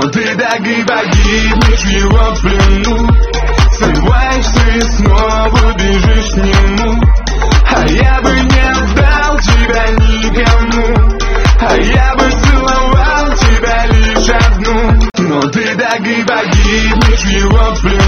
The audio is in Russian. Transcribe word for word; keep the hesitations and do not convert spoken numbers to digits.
ты так и погибнешь в его плену. Срываешься и снова бежишь к нему. А я бы не отдал тебя никому, а я бы целовал тебя лишь одну. Но ты так и погибнешь в его плену.